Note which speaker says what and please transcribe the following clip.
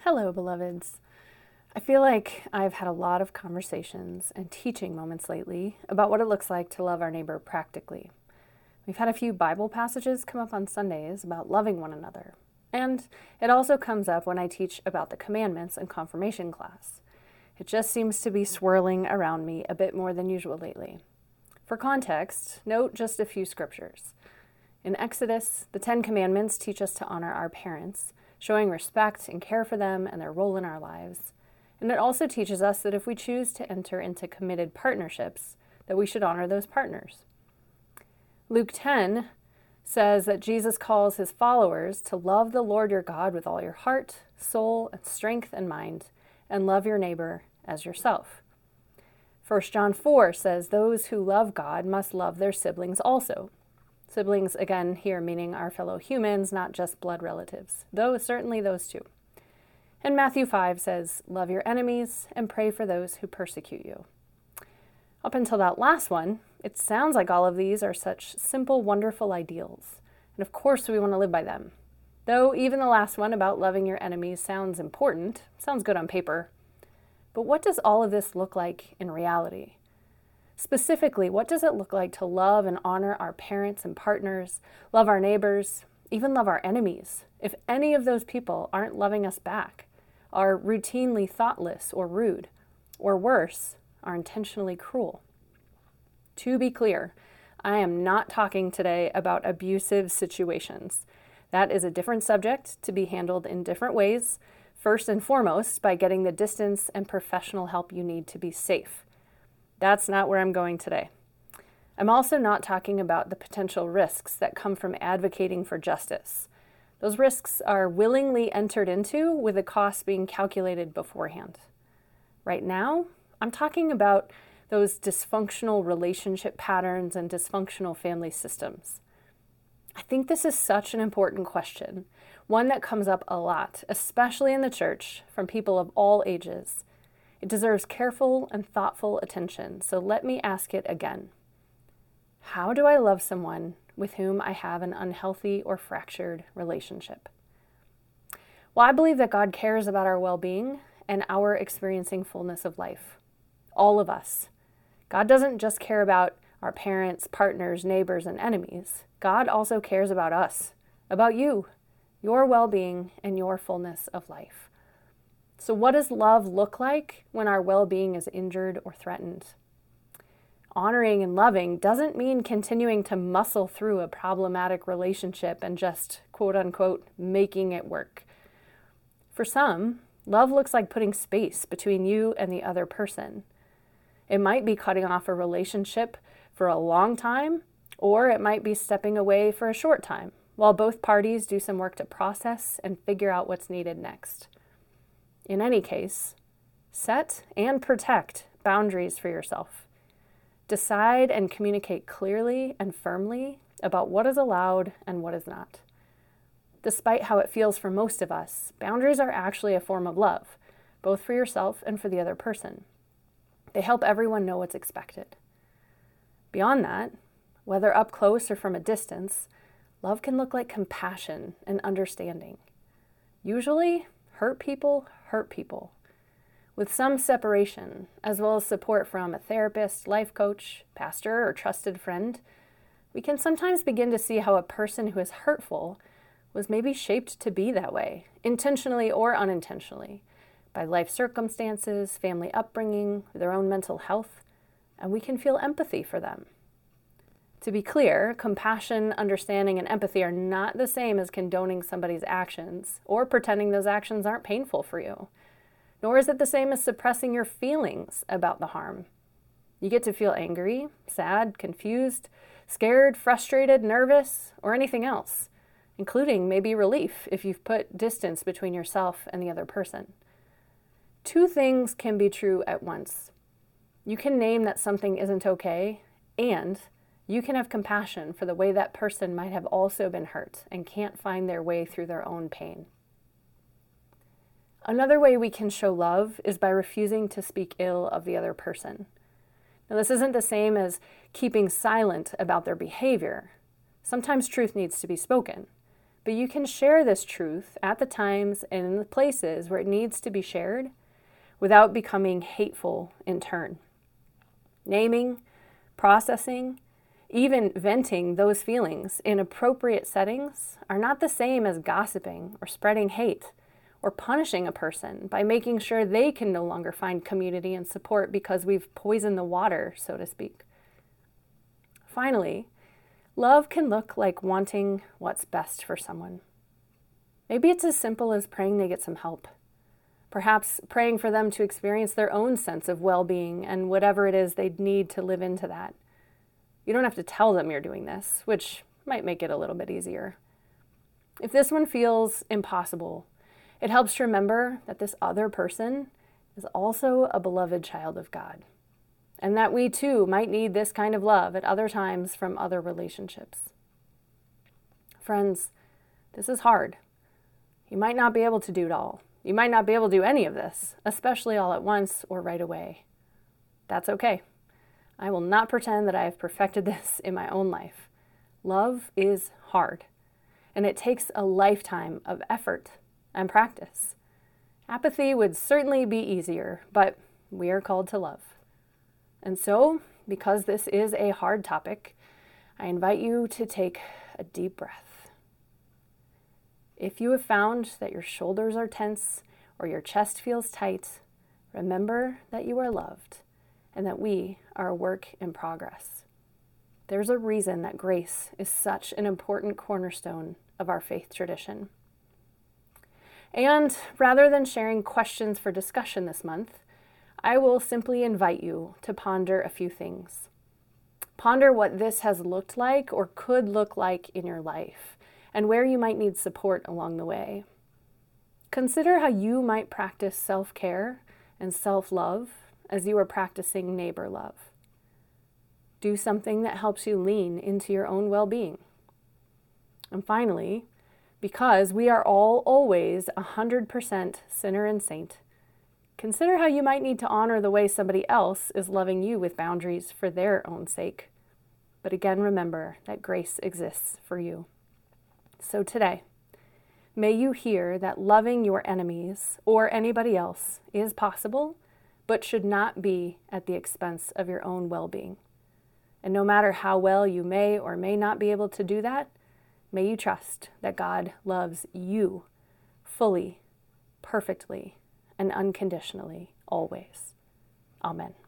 Speaker 1: Hello, beloveds. I feel like I've had a lot of conversations and teaching moments lately about what it looks like to love our neighbor practically. We've had a few Bible passages come up on Sundays about loving one another, and it also comes up when I teach about the commandments in confirmation class. It just seems to be swirling around me a bit more than usual lately. For context, note just a few scriptures. In Exodus, the 10 Commandments teach us to honor our parents, showing respect and care for them and their role in our lives. And it also teaches us that if we choose to enter into committed partnerships, that we should honor those partners. Luke 10 says that Jesus calls his followers to love the Lord your God with all your heart, soul, and strength and mind, and love your neighbor as yourself. 1 John 4 says those who love God must love their siblings also. Siblings, again, here meaning our fellow humans, not just blood relatives, though certainly those two. And Matthew 5 says, love your enemies and pray for those who persecute you. Up until that last one, it sounds like all of these are such simple, wonderful ideals. And of course we want to live by them. Though even the last one about loving your enemies sounds important, sounds good on paper. But what does all of this look like in reality? Specifically, what does it look like to love and honor our parents and partners, love our neighbors, even love our enemies, if any of those people aren't loving us back, are routinely thoughtless or rude, or worse, are intentionally cruel? To be clear, I am not talking today about abusive situations. That is a different subject to be handled in different ways, first and foremost by getting the distance and professional help you need to be safe. That's not where I'm going today. I'm also not talking about the potential risks that come from advocating for justice. Those risks are willingly entered into with the costs being calculated beforehand. Right now, I'm talking about those dysfunctional relationship patterns and dysfunctional family systems. I think this is such an important question, one that comes up a lot, especially in the church, from people of all ages. It deserves careful and thoughtful attention, so let me ask it again. How do I love someone with whom I have an unhealthy or fractured relationship? Well, I believe that God cares about our well-being and our experiencing fullness of life. All of us. God doesn't just care about our parents, partners, neighbors, and enemies. God also cares about us, about you, your well-being, and your fullness of life. So what does love look like when our well-being is injured or threatened? Honoring and loving doesn't mean continuing to muscle through a problematic relationship and just, quote unquote, making it work. For some, love looks like putting space between you and the other person. It might be cutting off a relationship for a long time, or it might be stepping away for a short time, while both parties do some work to process and figure out what's needed next. In any case, set and protect boundaries for yourself. Decide and communicate clearly and firmly about what is allowed and what is not. Despite how it feels for most of us, boundaries are actually a form of love, both for yourself and for the other person. They help everyone know what's expected. Beyond that, whether up close or from a distance, love can look like compassion and understanding. Usually, hurt people, with some separation, as well as support from a therapist, life coach, pastor, or trusted friend. We can sometimes begin to see how a person who is hurtful was maybe shaped to be that way, intentionally or unintentionally, by life circumstances, family upbringing, their own mental health, and we can feel empathy for them. To be clear, compassion, understanding, and empathy are not the same as condoning somebody's actions or pretending those actions aren't painful for you. Nor is it the same as suppressing your feelings about the harm. You get to feel angry, sad, confused, scared, frustrated, nervous, or anything else, including maybe relief if you've put distance between yourself and the other person. Two things can be true at once. You can name that something isn't okay, and you can have compassion for the way that person might have also been hurt and can't find their way through their own pain. Another way we can show love is by refusing to speak ill of the other person. Now, this isn't the same as keeping silent about their behavior. Sometimes truth needs to be spoken. but you can share this truth at the times and in the places where it needs to be shared without becoming hateful in turn. Naming, processing, even venting those feelings in appropriate settings are not the same as gossiping or spreading hate or punishing a person by making sure they can no longer find community and support because we've poisoned the water, so to speak. Finally, love can look like wanting what's best for someone. Maybe it's as simple as praying they get some help. Perhaps praying for them to experience their own sense of well-being and whatever it is they'd need to live into that. You don't have to tell them you're doing this, which might make it a little bit easier. If this one feels impossible, it helps to remember that this other person is also a beloved child of God, and that we too might need this kind of love at other times from other relationships. Friends, this is hard. You might not be able to do it all. You might not be able to do any of this, especially all at once or right away. That's okay. I will not pretend that I have perfected this in my own life. Love is hard, and it takes a lifetime of effort and practice. Apathy would certainly be easier, but we are called to love. And so, because this is a hard topic, I invite you to take a deep breath. If you have found that your shoulders are tense or your chest feels tight, remember that you are loved and that we are a work in progress. There's a reason that grace is such an important cornerstone of our faith tradition. And rather than sharing questions for discussion this month, I will simply invite you to ponder a few things. Ponder what this has looked like or could look like in your life, and where you might need support along the way. Consider how you might practice self-care and self-love as you are practicing neighbor love. Do something that helps you lean into your own well-being. And finally, because we are all always 100% sinner and saint, consider how you might need to honor the way somebody else is loving you with boundaries for their own sake. But again, remember that grace exists for you. So today, may you hear that loving your enemies or anybody else is possible, but should not be at the expense of your own well-being. And no matter how well you may or may not be able to do that, may you trust that God loves you fully, perfectly, and unconditionally, always. Amen.